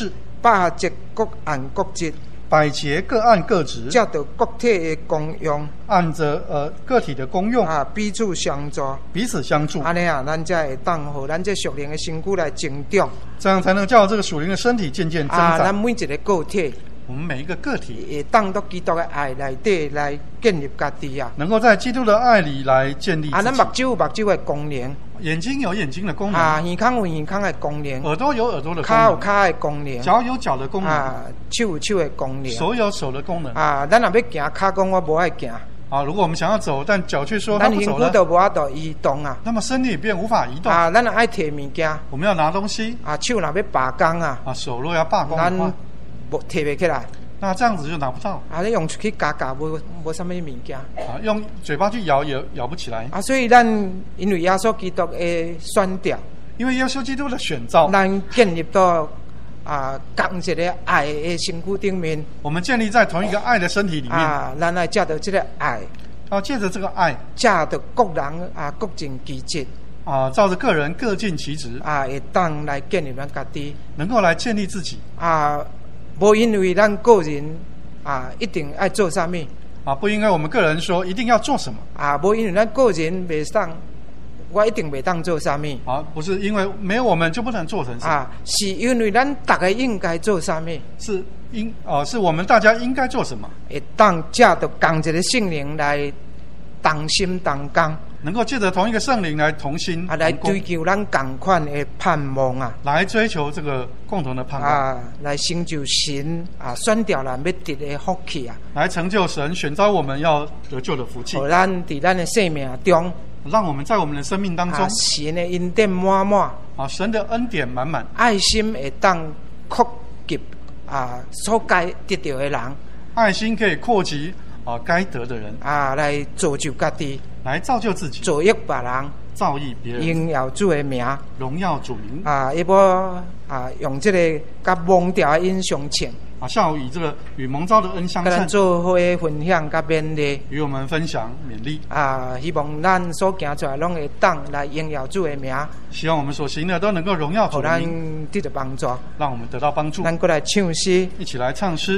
百节各按各职， 百节各按各职， 照着各体的功用， 按着个体的功用彼此相助， 彼此相助。 安尼咱才会当互咱这属灵的身躯来成长， 这样才能叫这个属灵的身体渐渐增长。 咱每一个个体。 我们每一个个体也当到基督的爱内底来建立家己啊， 能够在基督的爱里来建立自己。 咱目睭有目睭的功能， 眼睛有眼睛的功能耳孔有耳孔的功能， 耳朵有耳朵的功能， 脚有脚的功能， 脚有脚的功能， 手有手的功能， 手有手的功能。 咱若要行，脚讲我无爱行。 如果我们想要走，但脚却说他不走了， 咱身躯就无法度移动啊。 那么身体便无法移动。 咱若爱摕物件， 我们要拿东西。 手若要罢工手若要罢工的话， 咱无摕袂起来。 那这样子就拿不到。 你用出去夹无什么物件。 用嘴巴去咬也咬不起来。 所以咱因为耶稣基督的选调， 因为耶稣基督的选召， 咱建立到同一个爱的身躯顶面。 我们建立在同一个爱的身体里面。 咱来借着这个爱。 借着这个爱， 借着各人各尽其职。 照着个人各尽其职。 会当来建立咱家己， 能够来建立自己。 无因为咱个人一定爱做啥物不应该我们个人说一定要做什么无因为咱个人袂当，我一定袂当做啥物不是因为没有我们就不能做成什么是因为咱大家应该做啥物是我们大家应该做什么， 会当借着同一个圣灵来同心同工， 能够借着同一个圣灵来同心来追求咱同款的盼望来追求这个共同的盼望来成就神选调咱要得的福气来成就神选召我们要得救的福气， 咱伫咱的生命中， 让我们在我们的生命当中神的恩典满满神的恩典满满， 爱心会当扩及所该得到的人， 爱心可以扩及该得的人来造就家己， 来造就自己， 造益别人， 造诣别人， 荣耀主的名， 荣耀主名要用这个甲蒙调的恩相称下午以这个与蒙召的恩相称， 做伙分享甲勉励， 与我们分享勉励希望咱所行出来拢会当来荣耀主的名， 希望我们所行的都能够荣耀主的名， 得到帮助， 让我们得到帮助。 咱过来唱诗， 一起来唱诗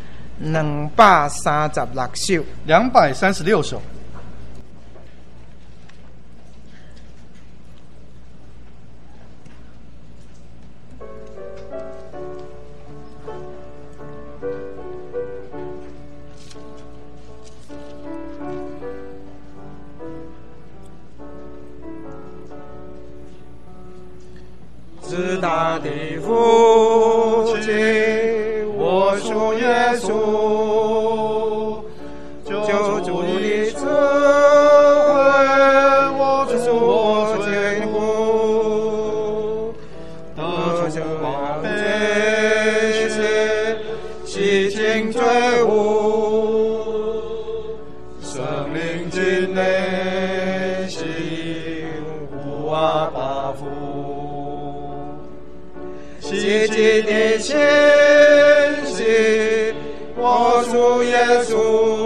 236首 ，236首。 至大的父亲，我属耶稣，救主的慈惠，我属我坚固，得救宝贝是洗净罪污，生命进内心无把福。积极的前行，我属耶稣，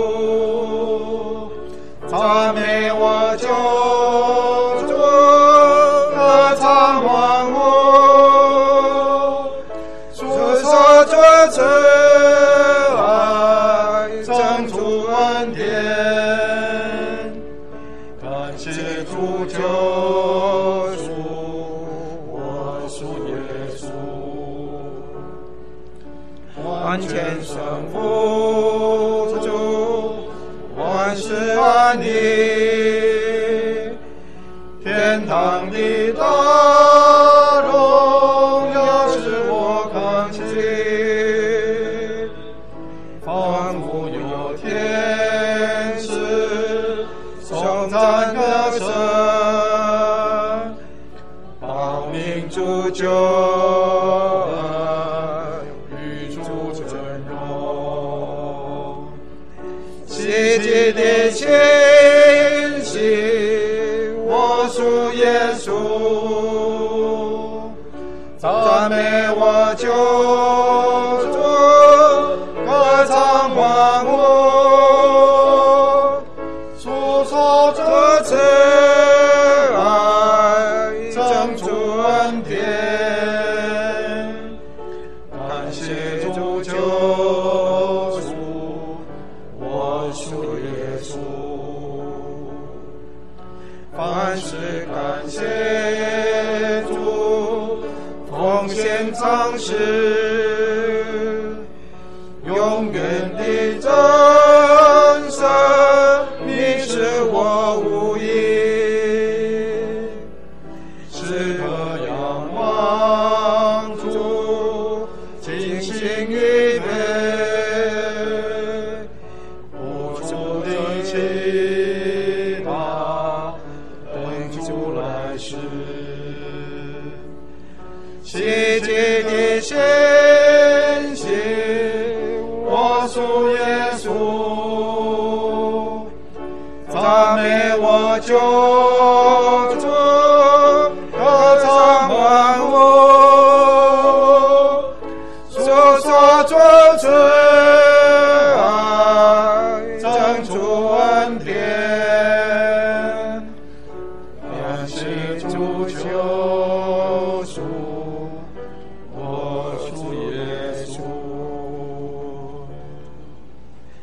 赞美我救主，歌唱万物，诉说主慈爱，增出恩典，感谢主救赎，我属耶稣。万千圣福主，万事安宁，天堂的大荣耀使我看见，仿佛有天使颂赞歌声，报名主救。积极的前行，我属耶稣，赞美我救主，歌唱万物，诉说主慈爱，增出恩典，感感谢主救赎我主耶稣，凡事感谢主，奉献尝试，永远的真神，你是我无依，时刻仰望主，尽心预备，不住的祈祷，等主来时，奇迹的显现，我主耶稣，赞美我救主，歌唱万物，说说主